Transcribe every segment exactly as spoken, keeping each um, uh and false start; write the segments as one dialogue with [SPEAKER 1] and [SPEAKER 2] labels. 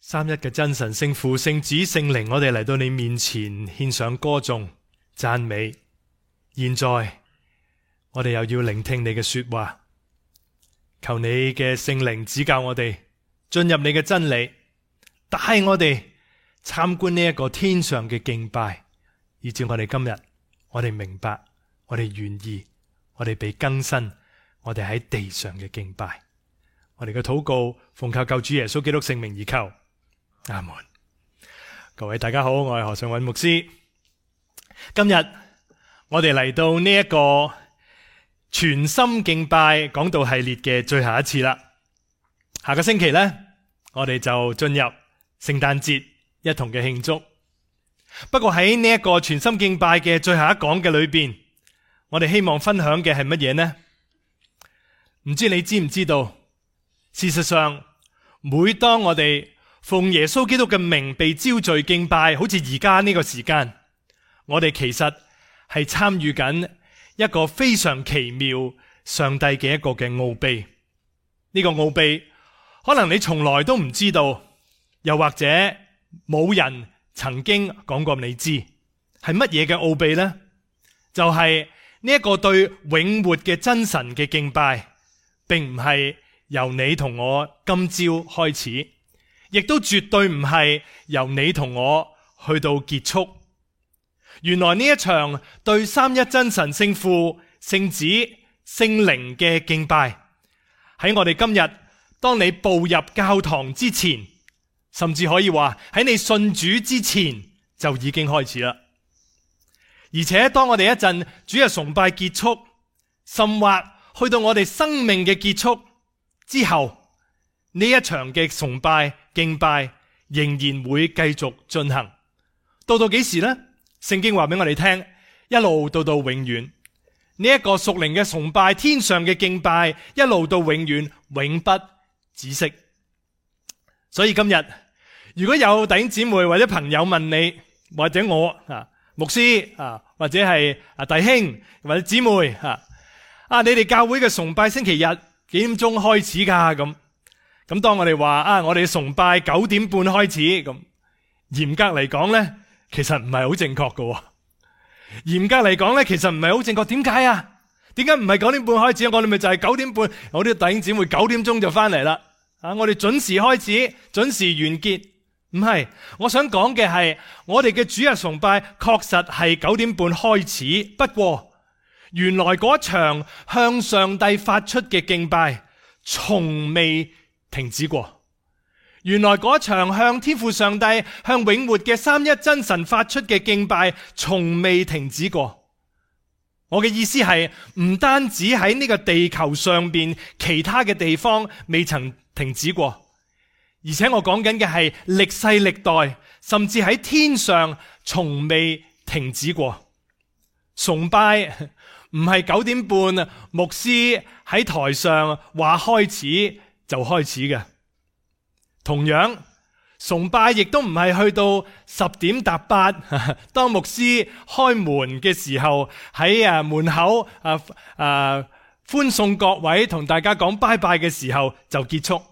[SPEAKER 1] 三一嘅真神聖父、聖子、聖靈，我哋嚟到你面前獻上歌頌讚美。現在我哋又要聆聽你嘅說話，求你嘅聖靈指教我哋進入你嘅真理，帶我哋參觀呢一個天上嘅敬拜，以至我哋今日我哋明白，我哋願意，我哋被更新，我哋喺地上嘅敬拜。我哋嘅禱告奉靠救主耶穌基督聖名而求，阿門。各位大家好，我係何尚允牧師。今日我哋嚟到呢一個全心敬拜講道系列嘅最後一次啦。下個星期呢，我哋就進入聖誕節，一同嘅慶祝。不過喺呢一個全心敬拜嘅最後一講嘅裏邊，我哋希望分享嘅係乜嘢呢？唔知你知唔知道？事實上，每當我哋奉耶穌基督嘅名被招聚敬拜，好似而家呢個時間，我哋其實係參與緊一個非常奇妙上帝嘅一個嘅奧秘。呢個奧秘可能你從來都唔知道，又或者冇人曾經講過你知，係乜嘢嘅奧秘呢？就係呢一個對永活嘅真神嘅敬拜，並唔係由你同我今朝開始，亦都絕對唔係由你同我去到結束。原來呢一場對三一真神聖父、聖子、聖靈嘅敬拜，喺我哋今日，當你步入教堂之前，甚至可以話喺你信主之前就已經開始啦。而且當我哋一陣主日崇拜結束，甚或去到我哋生命嘅結束之後，呢一場嘅崇拜敬拜仍然會繼續進行。到到幾時呢？聖經話俾我哋聽，一路到到永遠。呢一個屬靈嘅崇拜，天上嘅敬拜，一路到永遠，永不止息。所以今日如果有弟兄姊妹或者朋友問你，或者我啊牧師啊，或者係啊弟兄或者姊妹啊，啊你哋教會嘅崇拜星期日幾點鐘開始噶？咁咁當我哋話啊，我哋崇拜九點半開始，咁嚴格嚟講呢，其實唔係好正確噶。嚴格嚟講呢，其實唔係好正確。點解啊？點解唔係九點半開始？我哋咪就係九點半，我啲弟兄姊妹九點鐘就翻嚟啦。啊，我哋準時開始，準時完結。唔係，我想講嘅係，我哋嘅主日崇拜確實係九點半開始。不過，原來嗰場向上帝發出嘅敬拜，從未停止過。原來嗰場向天父上帝、向永活嘅三一真神發出嘅敬拜，從未停止過。我嘅意思係，唔單止喺呢個地球上邊，其他嘅地方未曾停止過。而且我講緊嘅係歷世歷代，甚至喺天上從未停止過。崇拜唔係九點半牧師喺台上話開始就開始嘅。同樣，崇拜亦都唔係去到十點搭八，當牧師開門嘅時候喺啊門口啊啊歡送各位同大家講拜拜嘅時候就結束。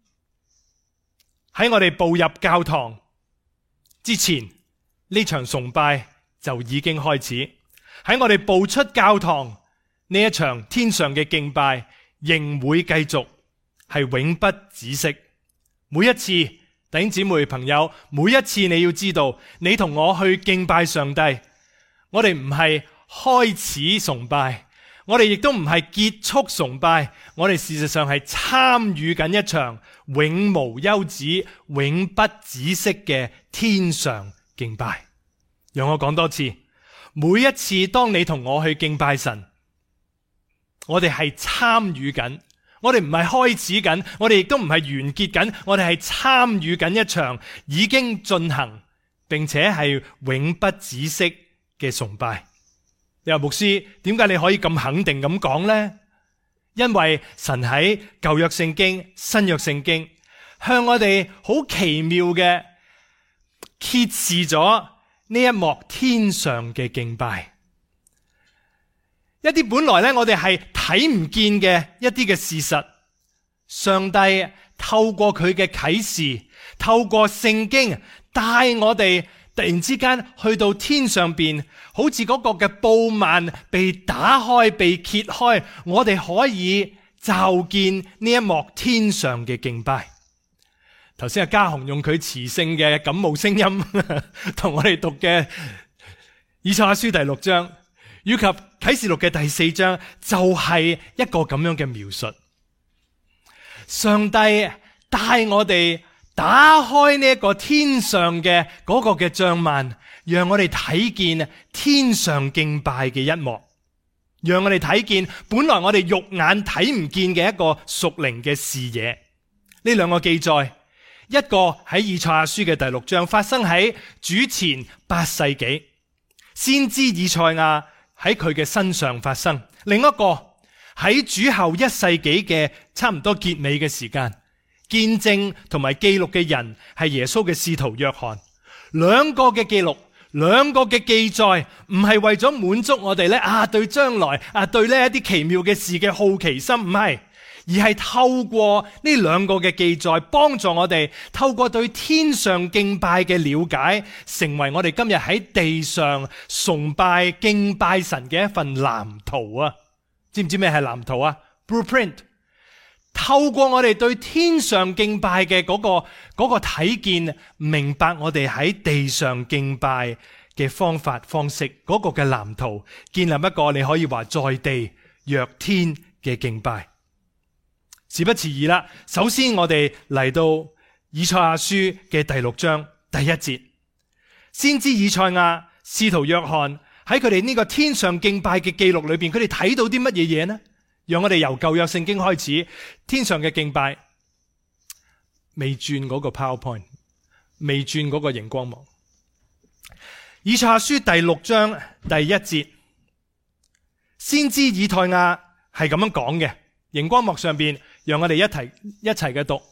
[SPEAKER 1] 喺我哋步入教堂之前，呢場崇拜就已經開始。喺我哋步出教堂，呢一場天上嘅敬拜仍會繼續，係永不止息。每一次弟兄姊妹朋友，每一次你要知道，你同我去敬拜上帝，我哋唔係開始崇拜，我哋亦都唔係結束崇拜，我哋事實上係參與緊一場永無休止、永不止息嘅天上敬拜。讓我講多次，每一次當你同我去敬拜神，我哋係參與緊，我哋唔係開始緊，我哋亦都唔係完結緊，我哋係參與緊一場已經進行並且係永不止息嘅崇拜。你話牧師，點解你可以咁肯定咁講呢？因為神喺舊約聖經、新約聖經向我哋好奇妙嘅揭示咗呢一幕天上嘅敬拜。一啲本來咧我哋係睇唔見嘅一啲嘅事實，上帝透過佢嘅啟示，透過聖經帶我哋突然之間去到天上邊，好似嗰個嘅布幔被打開、被揭開，我哋可以驟見呢一幕天上嘅敬拜。頭先阿嘉雄用佢磁性嘅感冒聲音同我哋讀嘅以賽亞書第六章以及啟示錄嘅第四章，就係一個咁樣嘅描述。上帝帶我哋打開呢一個天上嘅嗰個嘅帳幔，讓我哋睇見天上敬拜嘅一幕，讓我哋睇見本來我哋肉眼睇唔見嘅一個屬靈嘅視野。呢兩個記載，一個喺以賽亞書嘅第六章發生喺主前八世紀，先知以賽亞喺佢嘅身上發生；另一個喺主後一世紀嘅差唔多結尾嘅時間，見證同埋記錄嘅人係耶穌嘅使徒約翰。兩個嘅記錄，兩個嘅記載，唔係為咗滿足我哋咧啊對將來啊對呢一啲奇妙嘅事嘅好奇心，唔係。而係透過呢兩個嘅記載，幫助我哋透過對天上敬拜嘅了解，成為我哋今日喺地上崇拜敬拜神嘅一份藍圖啊！知唔知咩係藍圖啊？ Blueprint。透過我哋對天上敬拜嘅嗰個嗰個睇見，明白我哋喺地上敬拜嘅方法方式，嗰個嘅藍圖，建立一個你可以話在地若天嘅敬拜。事不遲疑啦，首先我哋嚟到以賽亞書嘅第六章第一節，先知以賽亞、使徒約翰喺佢哋呢個天上敬拜嘅記錄裏邊，佢哋睇到啲乜嘢嘢呢？讓我哋由舊約聖經開始，天上嘅敬拜未轉嗰個 PowerPoint， 未轉嗰個熒光幕。以賽亞書第六章第一節，先知以賽亞係咁樣講嘅，熒光幕上邊。讓我哋一齊一齊嘅讀，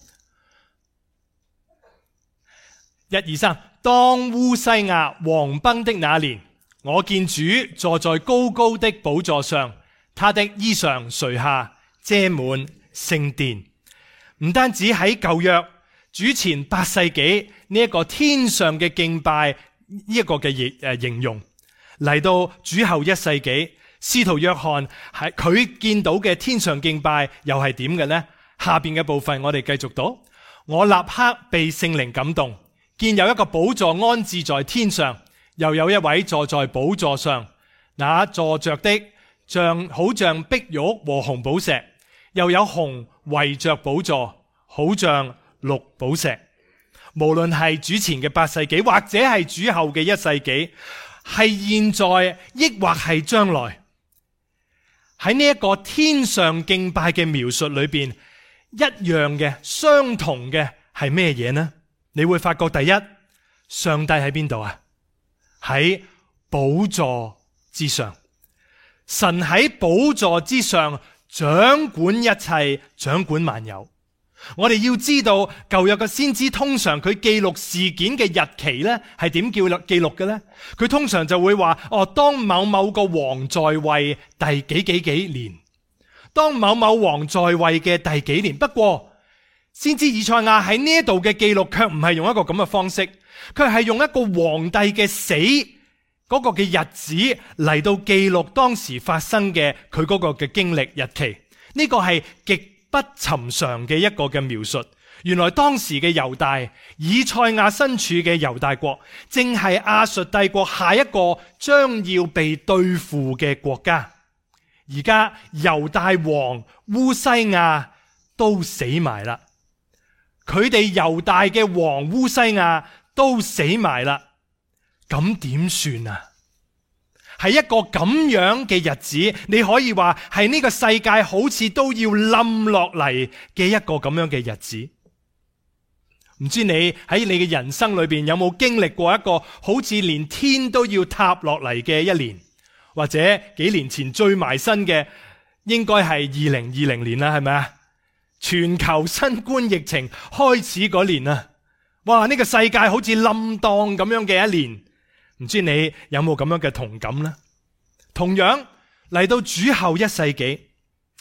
[SPEAKER 1] 一二三。當烏西亞王崩的那年，我見主坐在高高的寶座上，他的衣裳垂下，遮滿聖殿。唔單止喺舊約主前八世紀呢一個天上嘅敬拜呢一個嘅誒形容，嚟到主後一世紀。使徒約翰係佢見到嘅天上敬拜又係點嘅呢？下邊嘅部分我哋繼續讀。我立刻被聖靈感動，見有一個寶座安置在天上，又有一位坐在寶座上，那坐着的像好像碧玉和紅寶石，又有紅圍着寶座，好像綠寶石。無論係主前嘅八世紀，或者係主後嘅一世紀，係現在抑或係將來，喺呢一個天上敬拜嘅描述裏邊，一樣嘅相同嘅係咩嘢呢？你會發覺第一，上帝喺邊度啊？喺寶座之上，神喺寶座之上掌管一切，掌管萬有。我哋要知道舊約嘅先知通常佢記錄事件嘅日期呢係點叫記錄嘅呢？佢通常就會話哦，當某某個王在位第幾幾幾年，當某某王在位嘅第幾年。不過先知以賽亞喺呢度嘅記錄卻唔係用一個咁嘅方式，佢係用一個皇帝嘅死嗰個嘅日子嚟到記錄當時發生嘅佢嗰個嘅經歷日期。呢個係極不尋常嘅一個嘅描述。原來當時嘅猶大，以賽亞身處嘅猶大國，正係亞述帝國下一個將要被對付嘅國家。而家猶大王烏西亞都死埋啦，佢哋猶大嘅王烏西亞都死埋啦，咁點算啊？係一個咁樣嘅日子，你可以話係呢個世界好似都要冧落嚟嘅一個咁樣嘅日子。唔知你喺你嘅人生裏邊有冇經歷過一個好似連天都要塌落嚟嘅一年？或者幾年前最埋身嘅應該係二零二零年啦，係咪啊？全球新冠疫情開始嗰年啊，哇！呢個世界好似冧檔咁樣嘅一年。唔知你有冇咁樣嘅同感呢？同樣嚟到主後一世紀，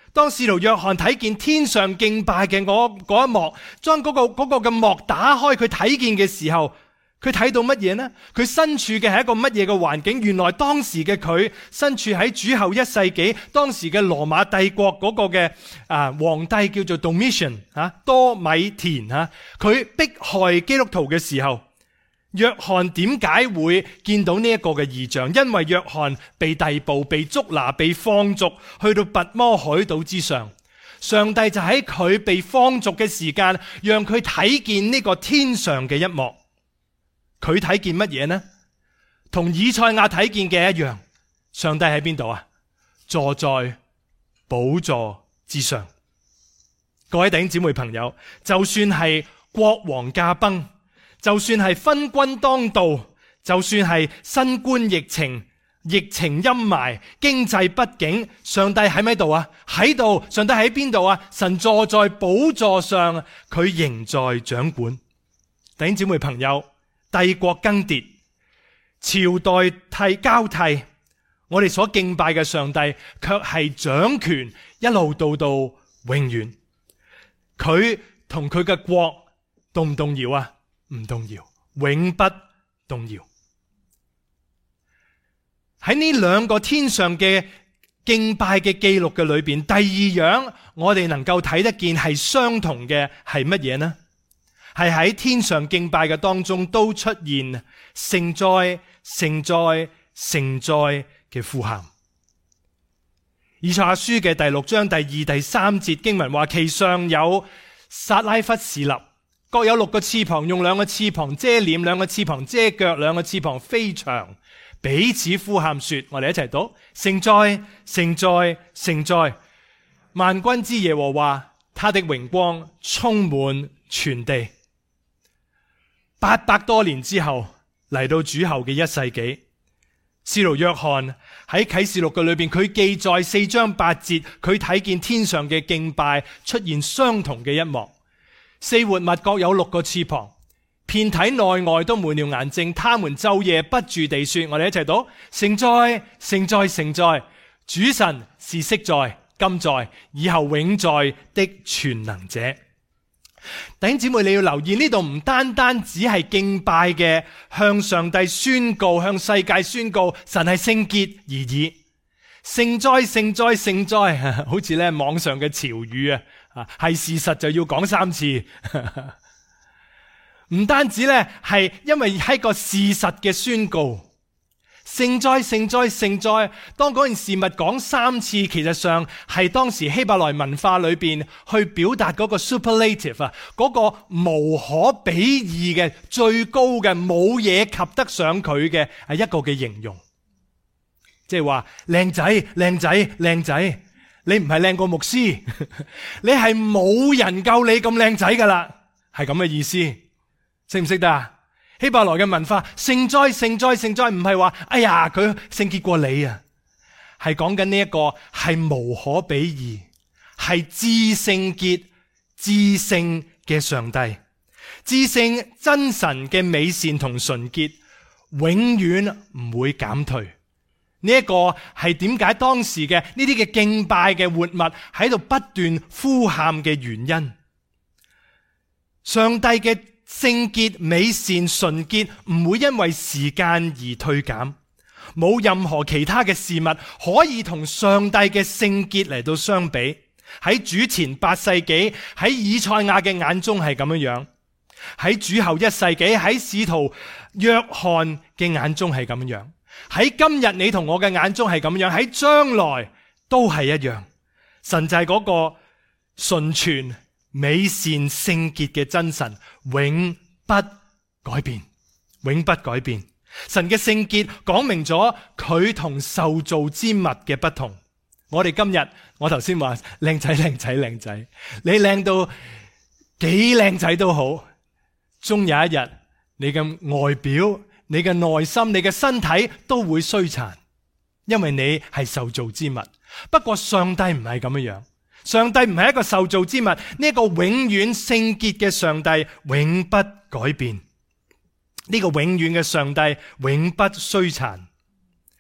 [SPEAKER 1] 當使徒約翰睇見天上敬拜嘅嗰嗰一幕，將嗰個嗰個嘅幕打開，佢睇見嘅時候，佢睇到乜嘢呢？佢身處嘅係一個乜嘢嘅環境？原來當時嘅佢身處喺主後一世紀，當時嘅羅馬帝國嗰個嘅啊皇帝叫做 Domitian 啊多米田啊，佢迫害基督徒嘅時候，約翰點解會見到呢一個嘅異象？因為約翰被逮捕、被捉拿、被放逐，去到拔摩海島之上。上帝就喺佢被放逐嘅時間，讓佢睇見呢個天上嘅一幕。佢睇見乜嘢呢？同以賽亞睇見嘅一樣。上帝喺邊度啊？坐在寶座之上。各位弟兄姊妹朋友，就算係國王駕崩，就算係昏君當道，就算係新冠疫情、疫情陰霾、經濟不景，上帝喺咪度啊？喺度。上帝喺邊度啊？神坐在寶座上，佢仍在掌管。弟兄姊妹朋友，帝國更迭，朝代替交替，我哋所敬拜嘅上帝卻係掌權一路到到永遠。佢同佢嘅國動唔動搖啊？唔動搖，永不動搖。喺呢兩個天上嘅敬拜嘅記錄嘅裏邊，第二樣我哋能夠睇得見係相同嘅係乜嘢呢？係喺天上敬拜嘅當中都出現聖哉、聖哉、聖哉嘅呼喊。以賽亞書嘅第六章第二、第三節經文話：其上有撒拉弗侍立，各有六個翅膀，用兩個翅膀遮臉，兩個翅膀遮腳，兩個翅膀飛翔，彼此呼喊說：我哋一齊讀，聖哉、聖哉、聖哉，萬軍之耶和華，他的榮光充滿全地。八百多年之後，嚟到主後嘅一世紀，使徒約翰喺啟示錄嘅裏邊，佢記載四章八節，佢睇見天上嘅敬拜出現相同嘅一幕。四活物各有六個翅膀，遍體內外都滿了眼睛，他們晝夜不住地說：我哋一齊讀，聖哉、聖哉、聖哉，主神是昔在、今在、以後永在的全能者。弟兄姊妹，你要留意，呢度唔單單只係敬拜嘅，向上帝宣告，向世界宣告神係聖潔而已。聖哉、聖哉、聖哉，好似咧網上嘅潮語啊，係事實就要講三次。唔單止咧係因為係個事實嘅宣告。聖哉、聖哉、聖哉，當嗰件事物講三次，其實上係當時希伯來文化裏邊去表達嗰個 superlative 啊，嗰個無可比擬嘅最高嘅，冇嘢及得上佢嘅係一個嘅形容。即係話靚仔、靚仔、靚仔，你唔係靚過牧師，你係冇人夠你咁靚仔噶啦，係咁嘅意思，識唔識得啊？希伯來嘅文化，聖哉、聖哉、聖哉，唔係話哎呀佢聖潔過你啊，係講緊呢一個係無可比擬，係至聖潔、至聖嘅上帝，至聖真神嘅美善同純潔，永遠唔會減退。呢一個係點解當時嘅呢啲嘅敬拜嘅活物喺度不斷呼喊嘅原因。上帝嘅聖潔、美善、純潔唔會因為時間而退減，冇任何其他嘅事物可以同上帝嘅聖潔嚟到相比。喺主前八世紀，喺以賽亞嘅眼中係咁樣樣；喺主後一世紀，喺使徒約翰嘅眼中係咁樣；喺今日你同我嘅眼中係咁樣，喺將來都係一樣。神就係嗰個純全、美善、聖潔嘅真神，永不改變，永不改變。神嘅聖潔講明咗佢同受造之物嘅不同。我哋今日，我頭先話靚仔靚仔靚仔，你靚到幾靚仔都好，終有一日你嘅外表、你嘅內心、你嘅身體都會衰殘，因為你係受造之物。不過上帝唔係咁樣樣。上帝唔係一個受造之物，呢、這、一個永遠聖潔嘅上帝永不改變，呢、這個永遠嘅上帝永不衰殘。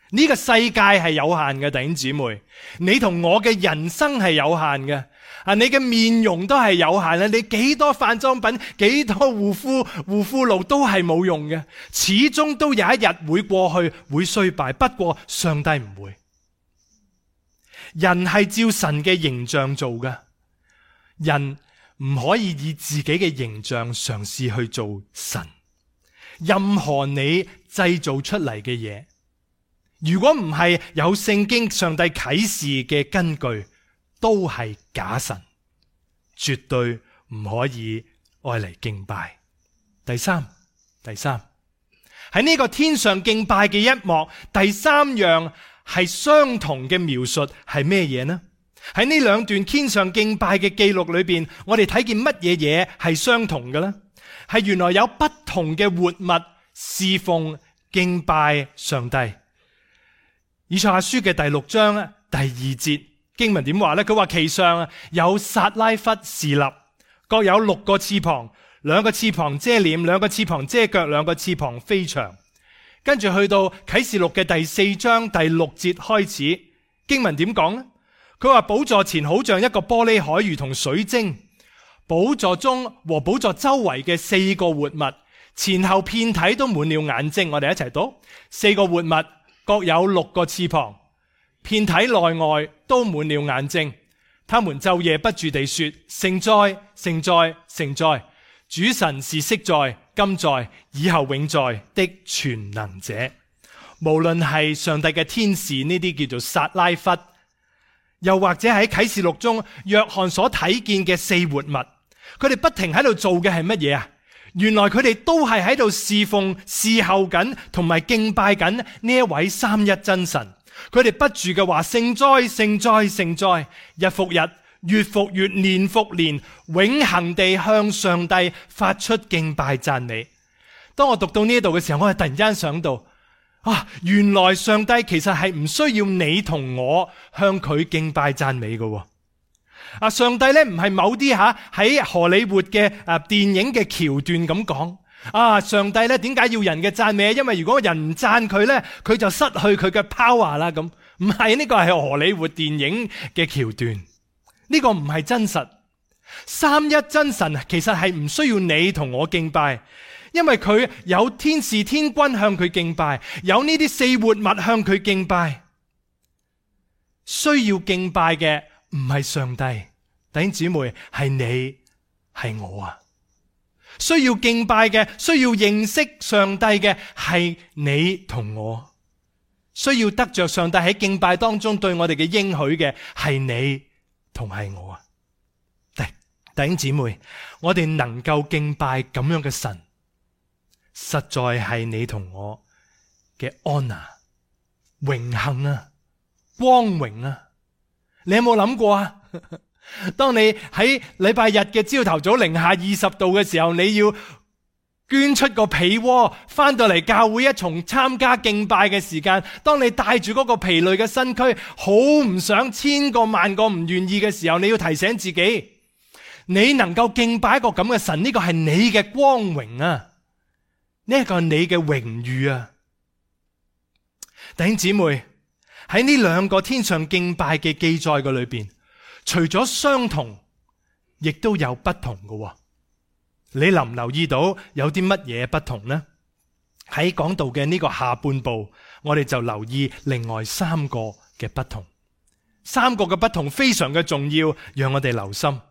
[SPEAKER 1] 呢個世界係有限嘅，弟兄姊妹，你同我嘅人生係有限嘅。啊，你嘅面容都係有限嘅，你幾多化妝品、幾多護膚護膚露都係冇用嘅，始終都有一日會過去，會衰敗。不過上帝唔會，人係照神嘅形象做嘅，人唔可以以自己嘅形象嘗試去做神。任何你製造出嚟嘅嘢，如果唔係有聖經上帝啟示嘅根據，都係假神，絕對唔可以愛嚟敬拜。第三，第三喺呢個天上敬拜嘅一幕，第三樣係相同嘅描述係咩嘢呢？喺呢兩段天上敬拜嘅記錄裏邊，我哋睇見乜嘢嘢係相同嘅呢？係原來有不同嘅活物侍奉敬拜上帝。以賽亞書嘅第六章第二節經文點話呢？佢話其上有撒拉弗侍立，各有六個翅膀，兩個翅膀遮臉，兩個翅膀遮腳，兩個翅膀飛翔。跟住去到啟示錄嘅第四章第六節開始，經文點講呢？佢話寶座前好像一個玻璃海，如同水晶。寶座中和寶座周圍嘅四個活物，前後遍體都滿了眼睛。我哋一齊讀：四個活物各有六個翅膀，遍體內外都滿了眼睛。他們晝夜不住地說：聖哉，聖哉，聖哉！主神是昔在、今在、以後永在的全能者。無論係上帝嘅天使，呢啲叫做撒拉弗，又或者喺啟示錄中約翰所睇見嘅四活物，佢哋不停喺度做嘅係乜嘢啊？原來佢哋都係喺度侍奉、侍候緊同埋敬拜緊呢一位三一真神。佢哋不住嘅話：聖哉，聖哉，聖哉！日復日，月復月，年復年，永恆地向上帝發出敬拜讚美。當我讀到呢度嘅時候，我係突然間想到，啊，原來上帝其實係唔需要你同我向佢敬拜讚美嘅。啊，上帝咧唔係某啲吓喺荷里活嘅誒電影嘅橋段咁講。啊，上帝咧點解要人嘅讚美？因為如果人唔讚佢咧，佢就失去佢嘅 power 啦。咁唔係，呢個係荷里活電影嘅橋段，呢個唔係真實。三一真神其實係唔需要你同我敬拜，因為佢有天使天軍向佢敬拜，有呢啲四活物向佢敬拜。需要敬拜嘅唔係上帝，弟兄姊妹，係你係我啊！需要敬拜嘅，需要認識上帝嘅係你同我，需要得着上帝喺敬拜當中對我哋嘅應許嘅係你同係我啊！弟弟兄姊妹，我哋能夠敬拜咁樣嘅神，實在係你同我嘅 honor 榮幸啊，光榮啊！你有冇諗過啊？當你喺禮拜日嘅朝頭早零下二十度嘅時候，你要捐出個被窩翻到嚟教會一重參加敬拜嘅時間，當你帶住嗰個疲累嘅身軀，好唔想千個萬個唔願意嘅時候，你要提醒自己，你能夠敬拜一個咁嘅神，呢個係你嘅光榮啊，呢個係你嘅榮譽啊！弟兄姊妹，喺呢兩個天上敬拜嘅記載嘅裏邊，除咗相同，亦都有不同嘅。你留唔留意到有啲乜嘢不同呢？喺講道嘅呢個下半部，我哋就留意另外三個嘅不同。三個嘅不同非常嘅重要，讓我哋留心。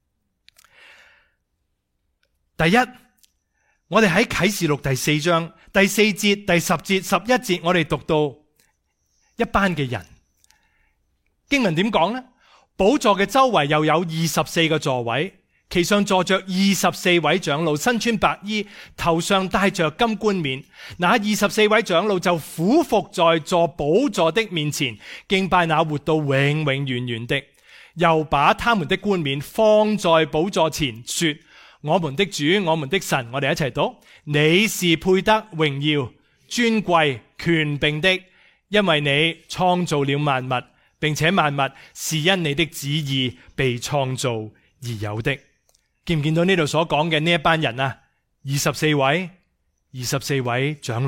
[SPEAKER 1] 第一，我哋喺啟示錄第四章第四節、第十節、十一節，我哋讀到一班嘅人。經文點講呢？寶座嘅周圍又有二十四個座位，其上坐着二十四位長老，身穿白衣，頭上戴着金冠冕。那二十四位長老就俯伏在座寶座的面前，敬拜那活到永永遠遠的，又把他們的冠冕放在寶座前，說：我們的主，我們的神，我哋一齊讀：你是配得榮耀、尊貴、權柄的，因為你創造了萬物，並且萬物是因你的旨意被創造而有的。見唔見到呢度所講嘅呢一班人啊？二十四位，二十四位長老，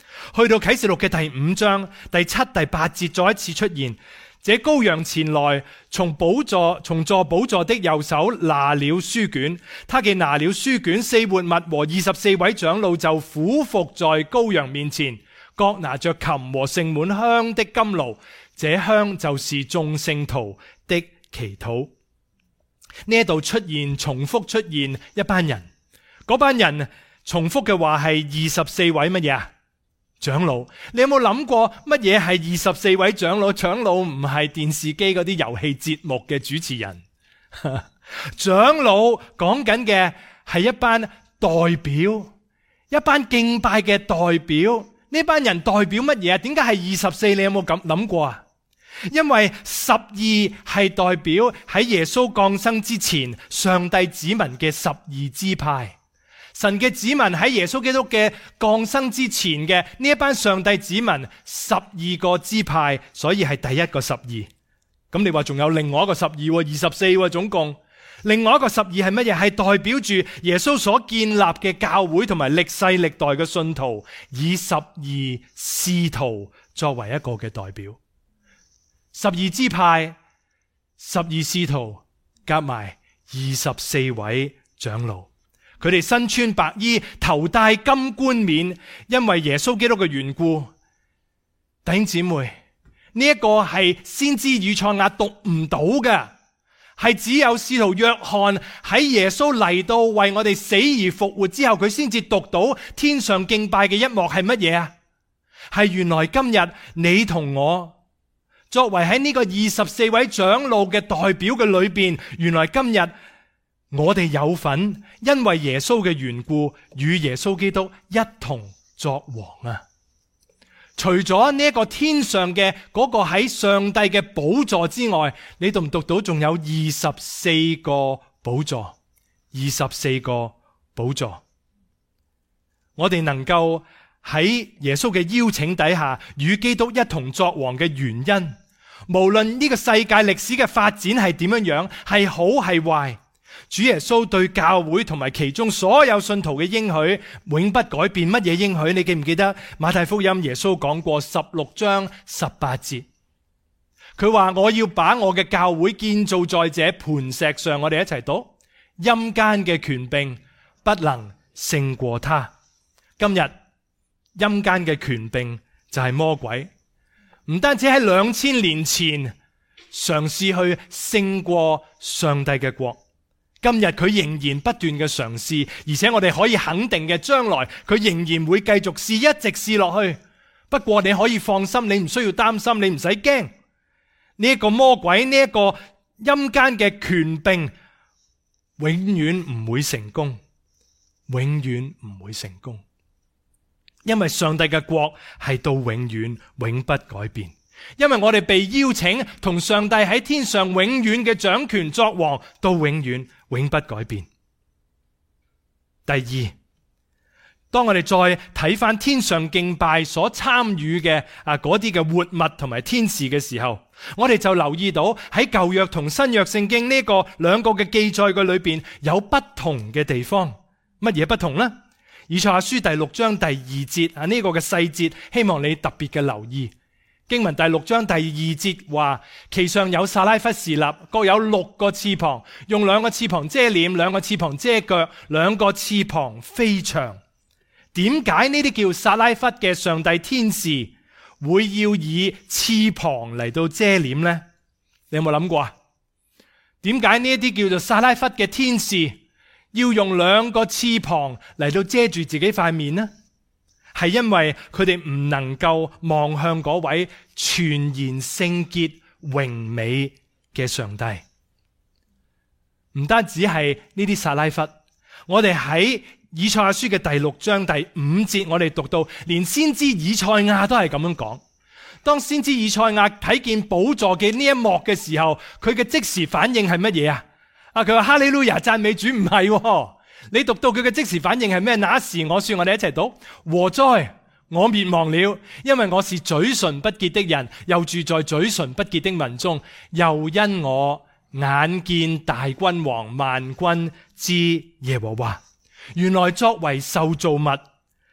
[SPEAKER 1] 去到啟示錄嘅第五章第七、第八節再一次出現，這羔羊前來，從寶座從坐寶座的右手拿了書卷，他既拿了書卷，四活物和二十四位長老就俯伏在羔羊面前，各拿着琴和盛滿香的金爐，這香就是眾聖徒的祈禱。呢度出現重複出現一班人，嗰班人重複嘅話係二十四位乜嘢啊？長老。你有冇諗過乜嘢係二十四位長老？長老唔係電視機嗰啲遊戲節目嘅主持人，長老講緊嘅係一班代表，一班敬拜嘅代表。呢班人代表乜嘢啊？點解係二十四？你有冇咁諗過啊？因為十二係代表喺耶穌降生之前上帝子民嘅十二支派。神嘅子民喺耶穌基督嘅降生之前嘅呢一班上帝子民十二個支派，所以係第一個十二。咁你話仲有另外一個十二，二十四總共。另外一個十二係乜嘢？係代表住耶穌所建立嘅教會同埋歷世歷代嘅信徒，以十二使徒作為一個嘅代表。十二支派、十二使徒夾埋二十四位長老，佢哋身穿白衣，頭戴金冠冕，因為耶穌基督嘅緣故。弟兄姊妹，呢一個係先知以賽亞讀唔到嘅，係只有使徒約翰喺耶穌嚟到為我哋死而復活之後，佢先至讀到天上敬拜嘅一幕係乜嘢啊？係原來今日你同我作為喺呢個二十四位長老嘅代表嘅裏邊，原來今日我哋有份，因為耶穌嘅緣故，與耶穌基督一同作王啊！除咗呢一個天上嘅嗰個喺上帝嘅寶座之外，你讀唔讀到仲有二十四個寶座？二十四個寶座，我哋能夠喺耶穌嘅邀請底下與基督一同作王嘅原因，無論呢個世界歷史嘅發展係點樣樣，係好係壞，主耶穌對教會同埋其中所有信徒嘅應許永不改變。乜嘢應許？你記唔記得馬太福音耶穌講過十六章十八節？佢話我要把我嘅教會建造在這磐石上。我哋一齊讀：陰間嘅權柄不能勝過他。今日陰間嘅權柄就係魔鬼，唔單止喺兩千年前嘗試去勝過上帝嘅國，今日佢仍然不斷嘅嘗試，而且我哋可以肯定嘅，將來佢仍然會繼續試，一直試落去。不過你可以放心，你唔需要擔心，你唔使驚。呢一個魔鬼，呢一個陰間嘅權柄，永遠唔會成功，永遠唔會成功。因為上帝嘅國係到永遠永不改變，因為我哋被邀請同上帝喺天上永遠嘅掌權作王，到永遠永不改變。第二，當我哋再睇翻天上敬拜所參與嘅啊嗰啲嘅活物同埋天使嘅時候，我哋就留意到喺舊約同新約聖經呢個兩個嘅記載嘅裏邊有不同嘅地方。乜嘢不同呢？以賽亞書第六章第二節啊，呢個嘅細節希望你特別嘅留意。經文第六章第二節話，其上有撒拉弗侍立，各有六個翅膀，用兩個翅膀遮臉，兩個翅膀遮腳，兩個翅膀飛翔。點解呢啲叫撒拉弗嘅上帝天使會要以翅膀嚟到遮臉呢？你有冇諗過啊？點解呢一啲叫做撒拉弗嘅天使要用兩個翅膀嚟到遮住自己塊面呢？係因為佢哋唔能夠望向嗰位全然聖潔榮美嘅上帝。唔單止係呢啲撒拉弗，我哋喺以賽亞書嘅第六章第五節，我哋讀到連先知以賽亞都係咁樣講。當先知以賽亞睇見寶座嘅呢一幕嘅時候，佢嘅即時反應係乜嘢啊？啊！佢話哈利路亞讚美主，唔係喎。你讀到佢嘅即時反應係咩？那時我說，我哋一齊讀：禍哉！我滅亡了，因為我是嘴唇不潔的人，又住在嘴唇不潔的民中，又因我眼見大君王萬軍之耶和華。原來作為受造物，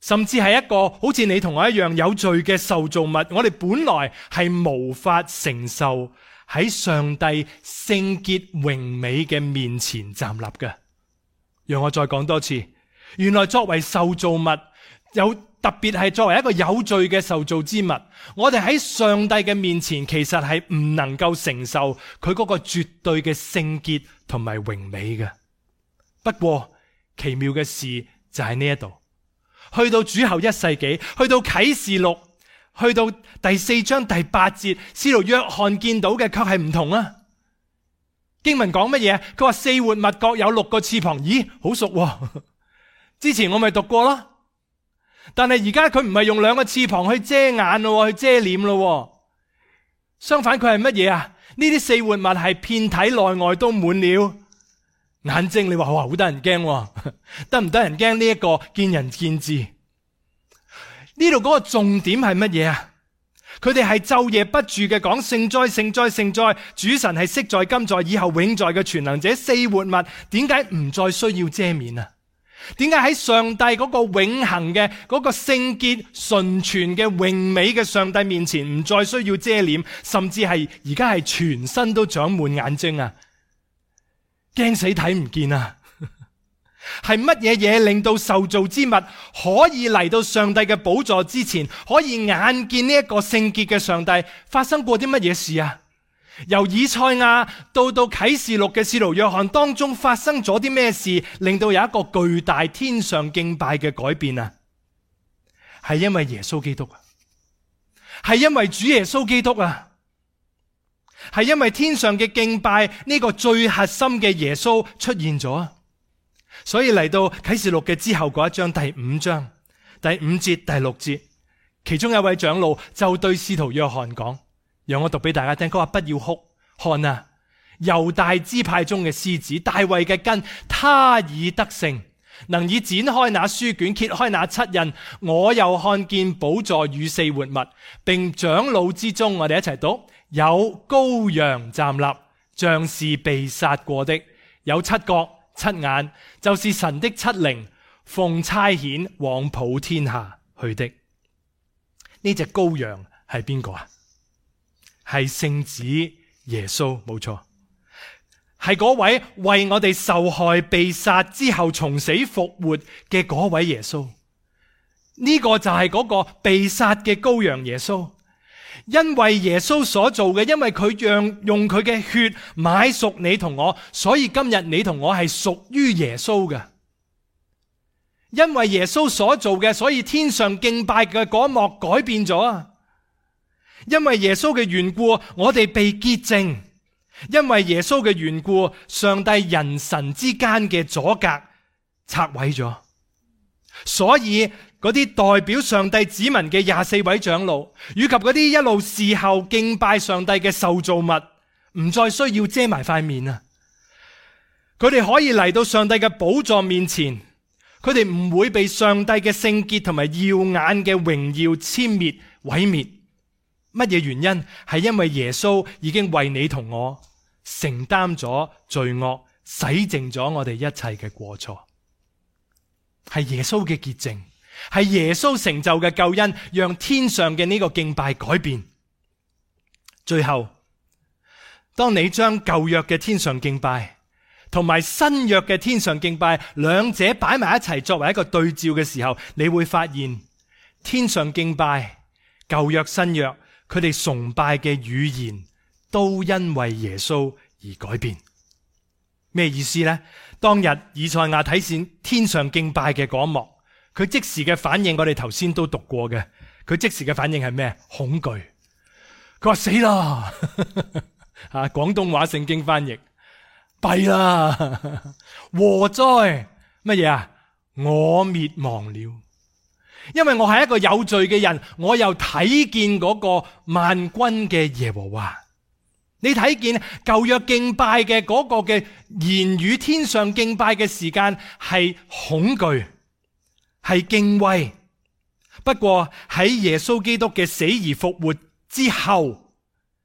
[SPEAKER 1] 甚至係一個好似你同我一樣有罪嘅受造物，我哋本來係無法承受喺上帝聖潔榮美嘅面前站立嘅。讓我再講多次，原來作為受造物，有特別係作為一個有罪嘅受造之物，我哋喺上帝嘅面前其實係唔能夠承受佢嗰個絕對嘅聖潔同埋榮美嘅。不過奇妙嘅事就喺呢一度，去到主後一世紀，去到啟示錄，去到第四章第八節，使徒約翰見到嘅卻係唔同啊！經文講乜嘢？佢話四活物各有六個翅膀，咦，好熟喎！之前我咪讀過咯。但係而家佢唔係用兩個翅膀去遮眼咯，去遮臉咯。相反，佢係乜嘢啊？呢啲四活物係遍體內外都滿了眼睛。你話哇，好得人驚，得唔得人驚？呢一個見仁見智。呢度嗰個重點係乜嘢啊？佢哋係晝夜不住嘅講聖哉聖哉聖哉，主神係昔在今在以後永在嘅全能者。四活物點解唔再需要遮面啊？點解喺上帝嗰個永恆嘅嗰個聖潔純全嘅榮美嘅上帝面前唔再需要遮臉，甚至係而家係全身都長滿眼睛啊？驚死睇唔見啊！係乜嘢嘢令到受造之物可以嚟到上帝嘅寶座之前，可以眼見呢一個聖潔嘅上帝？發生過啲乜嘢事啊？由以賽亞到到啟示錄嘅使徒約翰當中發生咗啲咩事，令到有一個巨大天上敬拜嘅改變啊？係因為耶穌基督啊，係因為主耶穌基督啊，係因為天上嘅敬拜呢個最核心嘅耶穌出現咗啊！所以嚟到啟示錄嘅之後嗰一章，第五章第五節第六節，其中一位長老就對使徒約翰講，讓我讀俾大家聽。佢話：不要哭，看啊，猶大支派中嘅獅子大衛嘅根，他已得勝，能以展開那書卷，揭開那七印。我又看見寶座與四活物，並長老之中，我哋一齊讀，有羔羊站立，像是被殺過的，有七角七眼，就是神的七靈，奉差遣往普天下去的。呢隻羔羊係邊個啊？係聖子耶穌，冇錯，係嗰位為我哋受害被殺之後從死復活嘅嗰位耶穌。呢個就係嗰個被殺嘅羔羊耶穌。因為耶穌所做嘅，因為佢讓用佢嘅血買贖你同我，所以今日你同我係屬於耶穌嘅。因為耶穌所做嘅，所以天上敬拜嘅嗰一幕改變咗啊！因為耶穌嘅緣故，我哋被潔淨；因為耶穌嘅緣故，上帝人神之間嘅阻隔拆毀咗。所以嗰啲代表上帝子民嘅廿四位長老，以及嗰啲一路侍候敬拜上帝嘅受造物，唔再需要遮埋塊面啊！佢哋可以嚟到上帝嘅寶座面前，佢哋唔會被上帝嘅聖潔同埋耀眼嘅榮耀殲滅毀滅。乜嘢原因？係因為耶穌已經為你同我承擔咗罪惡，洗淨咗我哋一切嘅過錯。係耶穌嘅潔淨，係耶穌成就嘅救恩，讓天上嘅呢個敬拜改變。最後，當你將舊約嘅天上敬拜同埋新約嘅天上敬拜兩者擺埋一齊作為一個對照嘅時候，你會發現天上敬拜舊約新約，佢哋崇拜嘅語言都因為耶穌而改變。咩意思呢？當日以賽亞睇見天上敬拜嘅嗰一幕，佢即時嘅反應，我哋頭先都讀過嘅。佢即時嘅反應係咩？恐懼。佢話死啦！啊，廣東話聖經翻譯，弊啦，禍哉！乜嘢啊？我滅亡了。因為我係一個有罪嘅人，我又睇見嗰個萬軍嘅耶和華。你睇見舊約敬拜嘅嗰個嘅言語，天上敬拜嘅時間係恐懼，係敬畏。不過喺耶穌基督嘅死而復活之後，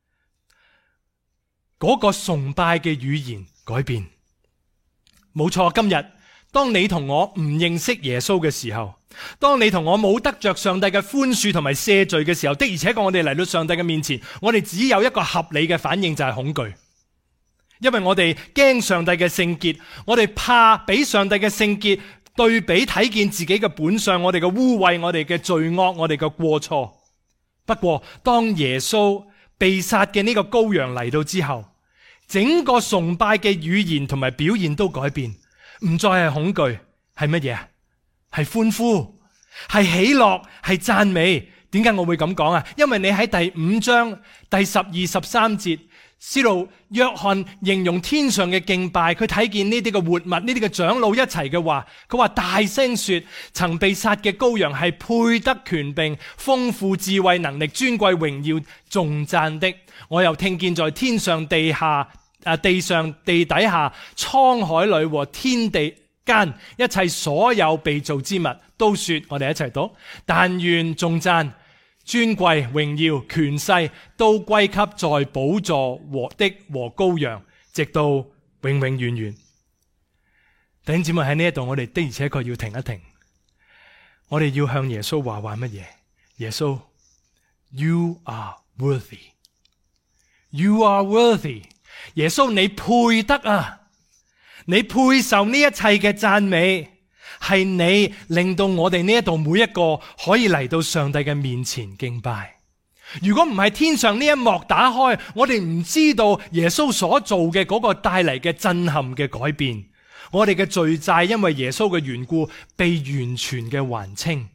[SPEAKER 1] 嗰個崇拜嘅語言改變。冇錯，今日當你同我唔認識耶穌嘅時候， 當你同我冇得着上帝嘅寬恕同埋赦罪嘅時候，的而且確我哋嚟到上帝嘅面前，我哋只有一個合理嘅反應，就係恐懼。因為我哋驚上帝嘅聖潔，我哋怕俾上帝嘅聖潔對比睇見自己嘅本相，我哋嘅污穢，我哋嘅罪惡，我哋嘅過錯。不過當耶穌被殺嘅呢個羔羊嚟到之後，整個崇拜嘅語言同埋表現都改變，唔再係恐懼，係乜嘢啊？係歡呼，係喜樂，係讚美。點解我會咁講啊？因為你喺第五章第十二十三節，使徒約翰形容天上嘅敬拜，佢睇見呢啲嘅活物，呢啲嘅長老一齊嘅話，佢話大聲說，曾被殺嘅羔羊係配得權柄、豐富智慧、能力、尊貴、榮耀、頌讚的。我又聽見在天上、地下、啊地上、地底下、滄海裏和天地間一切所有被造之物都說，我哋一齊讀，但願頌讚、尊貴、榮耀、權勢都歸給在寶座和的和羔羊，直到永永遠遠。弟兄姊妹，喺呢一度，我哋的而且確要停一停，我哋要向耶穌話話乜嘢？耶穌 ，You are worthy， You are worthy， 耶穌你配得啊！你配受呢一切嘅讚美，係你令到我哋呢一度每一個可以嚟到上帝嘅面前敬拜。如果唔係天上呢一幕打開，我哋唔知道耶穌所做嘅嗰個帶嚟嘅震撼嘅改變。我哋嘅罪債因為耶穌嘅緣故被完全嘅還清，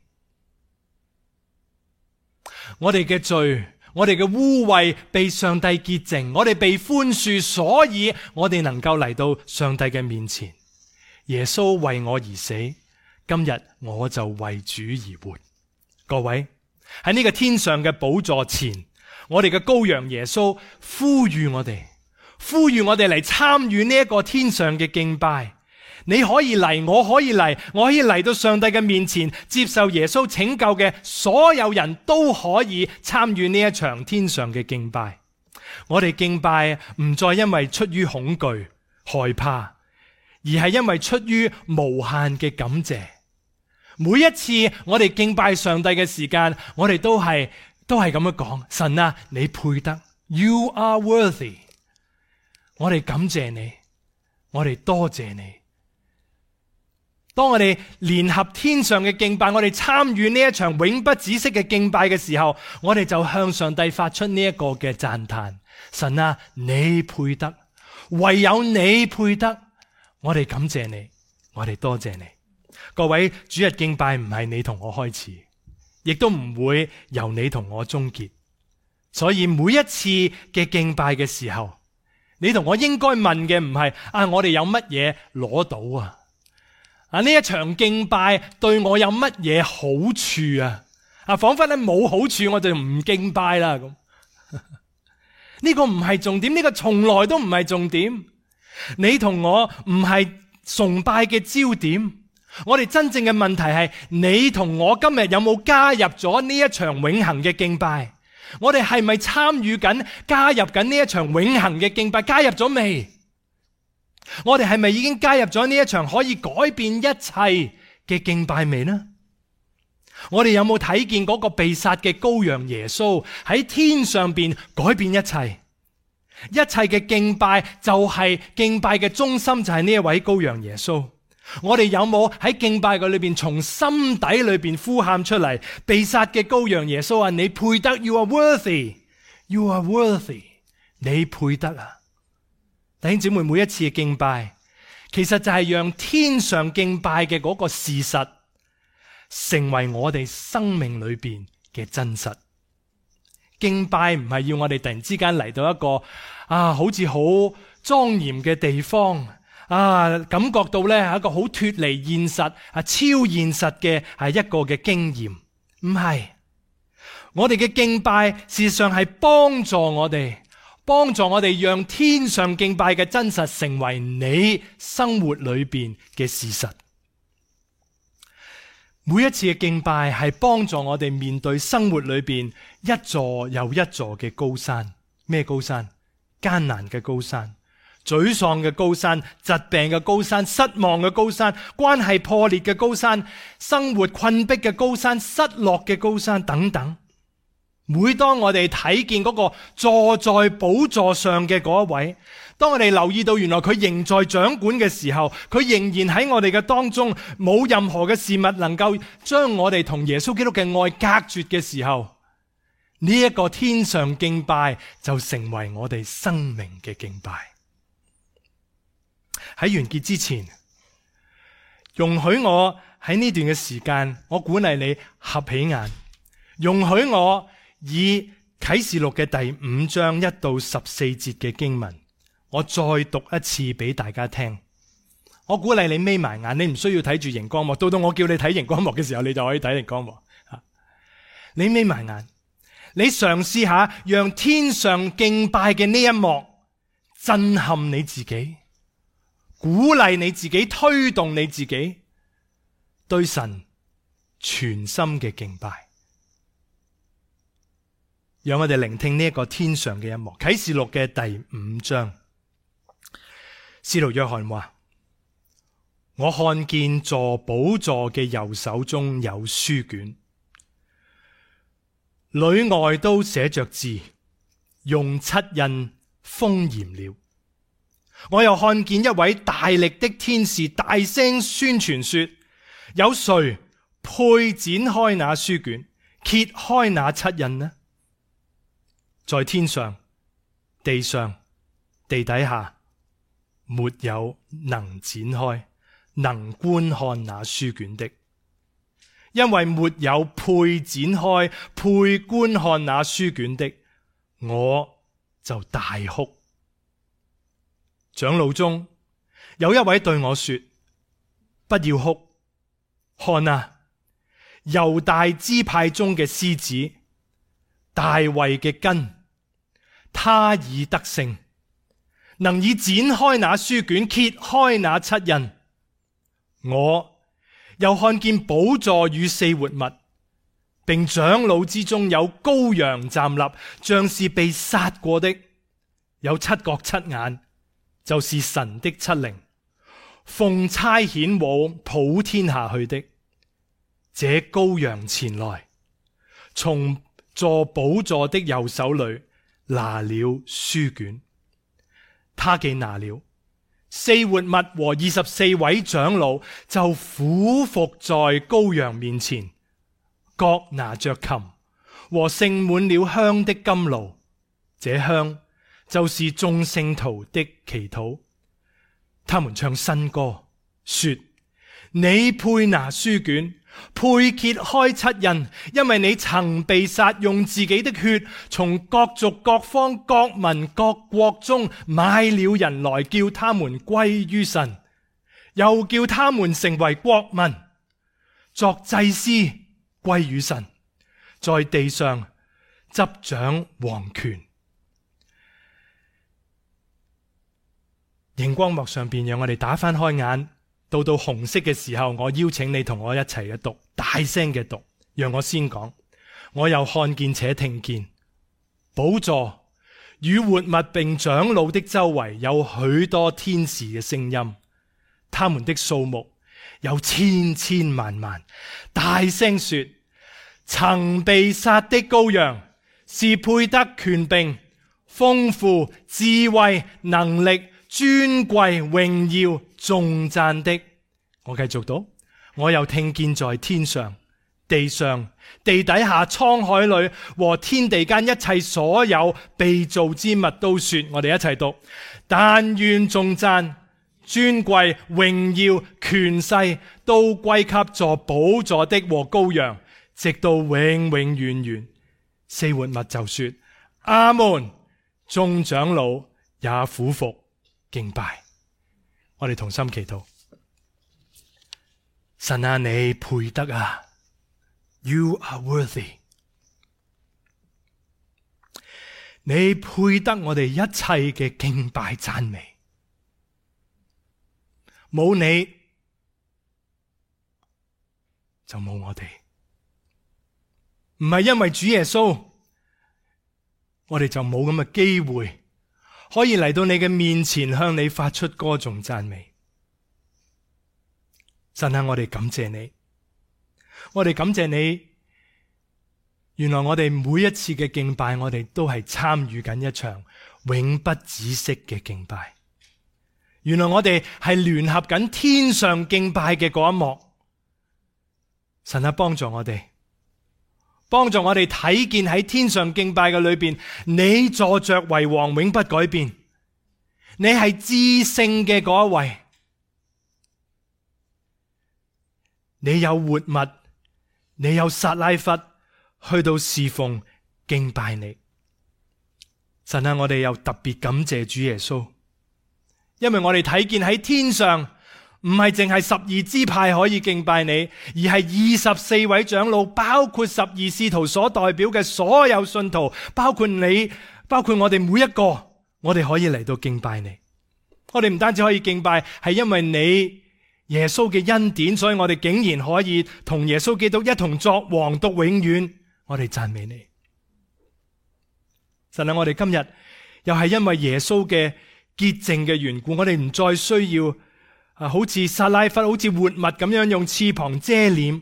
[SPEAKER 1] 我哋嘅罪，我哋嘅污穢被上帝潔淨，我哋被寬恕，所以我哋能夠嚟到上帝嘅面前。耶穌為我而死，今日我就為主而活。各位，喺呢個天上嘅寶座前，我哋嘅羔羊耶穌呼籲我哋，呼籲我哋嚟參與呢一個天上嘅敬拜。你可以嚟，我可以嚟，我可以嚟到上帝嘅面前，接受耶穌拯救嘅所有人都可以參與呢一場天上嘅敬拜。我哋敬拜唔再因為出於恐懼害怕，而係因為出於無限嘅感謝。每一次我哋敬拜上帝嘅時間，我哋都係都係咁樣講：神啊，你配得 ，You are worthy。我哋感謝你，我哋多謝你。當我哋聯合天上嘅敬拜，我哋參與呢一場永不止息嘅敬拜嘅時候，我哋就向上帝發出呢一個嘅讚嘆：神啊，你配得，唯有你配得。我哋感謝你，我哋多謝你。各位，主日敬拜唔係你同我開始，亦都唔會由你同我終結。所以每一次嘅敬拜嘅時候，你同我應該問嘅唔係啊，我哋有乜嘢攞到啊？啊！呢一場敬拜對我有乜嘢好處啊？啊，仿佛咧冇好處我就唔敬拜啦咁。呢個唔係重點，呢個從來都唔係重點。你同我唔係崇拜嘅焦點。我哋真正嘅問題係你同我今日有冇加入咗呢一場永恆嘅敬拜？我哋係咪參與緊加入緊呢一場永恆嘅敬拜？加入咗未？我哋係咪已經加入咗呢一場可以改變一切嘅敬拜未呢？我哋有冇睇見嗰個被殺嘅羔羊耶穌喺天上邊改變一切？一切嘅敬拜就係敬拜嘅中心，就係呢一位羔羊耶穌。我哋有冇喺敬拜嘅裏邊從心底裏邊呼喊出嚟？被殺嘅羔羊耶穌啊，你配得 ，You are worthy， You are worthy， 你配得啊！弟兄姊妹，每一次嘅敬拜，其實就係讓天上敬拜嘅嗰個事實，成為我哋生命裏邊嘅真實。敬拜唔係要我哋突然之間嚟到一個啊，好似好莊嚴嘅地方啊，感覺到咧係一個好脫離現實啊、超現實嘅係一個嘅經驗。唔係，我哋嘅敬拜事實上係幫助我哋。幫助我哋讓天上敬拜嘅真實成為你生活裏邊嘅事實。每一次嘅敬拜係幫助我哋面對生活裏邊一座又一座嘅高山。咩高山？艱難嘅高山， 沮喪嘅高山、疾病嘅高山、失望嘅高山、關係破裂嘅高山、生活困迫嘅高山、失落嘅高山等等。每當我哋睇見嗰個坐在寶座上嘅嗰一位，當我哋留意到原來佢仍在掌管嘅時候，佢仍然喺我哋嘅當中，冇任何嘅事物能夠將我哋同耶穌基督嘅愛隔絕嘅時候，呢一個天上敬拜就成為我哋生命嘅敬拜。喺完結之前，容許我喺呢段嘅時間，我鼓勵你合起眼，容許我以啟示錄嘅第五章一到十四節嘅經文，我再讀一次俾大家聽。我鼓勵你眯埋眼，你唔需要睇住熒光幕，到到我叫你睇熒光幕嘅時候，你就可以睇熒光幕。你眯埋眼，你嘗試下讓天上敬拜嘅呢一幕震撼你自己，鼓勵你自己，推動你自己對神全心嘅敬拜。讓我哋聆聽呢一個天上嘅一幕。啟示錄嘅第五章，使徒約翰話：我看見坐寶座嘅右手中有書卷，裏外都寫着字，用七印封嚴了。我又看見一位大力的天使大聲宣傳說：有誰配展開那書卷，揭開那七印呢？在天上、地上、地底下，沒有能展開、能觀看那書卷的，因為沒有配展開、配觀看那書卷的，我就大哭。長老中有一位對我說：不要哭，看啊，猶大支派中嘅獅子，大衛嘅根，他已得勝，能以展開那書卷，揭開那七印。我又看見寶座與四活物，並長老之中有羔羊站立，像是被殺過的，有七角七眼，就是神的七靈，奉差遣往普天下去的。這羔羊前來，從坐寶座的右手裏拿了書卷，他既拿了，四活物和二十四位長老就俯伏在羔羊面前，各拿着琴和盛滿了香的甘露，這香就是眾聖徒的祈禱。他們唱新歌，說：你配拿書卷，配揭開七印，因為你曾被殺，用自己的血從各族各方各民各國中買了人來，叫他們歸於神，又叫他們成為國民，作祭司歸於神，在地上執掌王權。熒光幕上邊，讓我哋打翻開眼，到到紅色嘅時候，我邀請你同我一齊嘅讀，大聲嘅讀。讓我先講，我又看見且聽見，寶座與活物並長老的周圍有許多天使嘅聲音，他們的數目有千千萬萬，大聲說：曾被殺的羔羊是配得權柄、豐富、智慧、能力、尊貴、榮耀、頌讚的。我繼續讀，我又聽見在天上、地上、地底下、滄海裏和天地間一切所有被造之物都說，我哋一齊讀：但願頌讚、尊貴、榮耀、權勢都歸給坐寶座的和羔羊，直到永永遠遠。四活物就說：阿門。眾長老也俯伏敬拜。我哋同心祈禱。神啊，你配得啊 ，You are worthy。你配得我哋一切嘅敬拜讚美。冇你就冇我哋，唔係因為主耶穌，我哋就冇咁嘅機會可以嚟到你嘅面前向你發出歌頌讚美。神啊，我哋感謝你，我哋感謝你。原來我哋每一次嘅敬拜，我哋都係參與緊一場永不止息嘅敬拜。原來我哋係聯合緊天上敬拜嘅嗰一幕。神啊，幫助我哋，幫助我哋睇見喺天上敬拜嘅裏邊，你坐着為王，永不改變。你係至聖嘅嗰一位，你有活物，你有撒拉弗去到侍奉敬拜你。神啊，我哋又特別感謝主耶穌，因為我哋睇見喺天上唔係淨係十二支派可以敬拜你，而係二十四位長老，包括十二使徒所代表嘅所有信徒，包括你，包括我哋每一個，我哋可以嚟到敬拜你。我哋唔單止可以敬拜，係因為你耶穌嘅恩典，所以我哋竟然可以同耶穌基督一同作王到永遠。我哋讚美你，神啊！我哋今日又係因為耶穌嘅潔淨嘅緣故，我哋唔再需要啊，好似撒拉弗，好似活物咁樣用翅膀遮臉。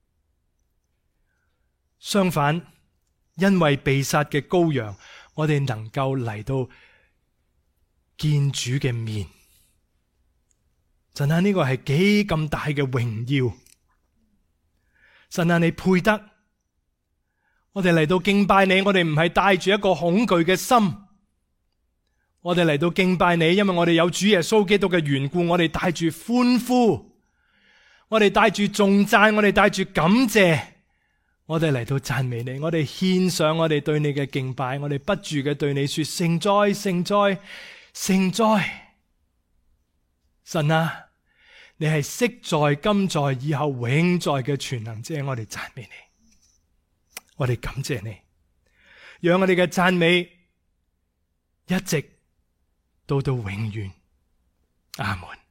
[SPEAKER 1] 相反，因為被殺嘅羔羊，我哋能夠嚟到見主嘅面。神啊，呢個係幾咁大嘅榮耀！神啊，你配得。我哋嚟到敬拜你，我哋唔係帶住一個恐懼嘅心，我哋嚟到敬拜你，因為我哋有主耶穌基督嘅緣故，我哋帶住歡呼，我哋帶住頌讚，我哋帶住感謝，我哋嚟到讚美你，我哋獻上我哋對你嘅敬拜，我哋不住嘅對你說聖哉，聖哉，聖哉！神啊，你係昔在、今在、以後永在嘅全能者，我哋讚美你。我哋感謝你，讓我哋嘅讚美一直到到永遠。阿門。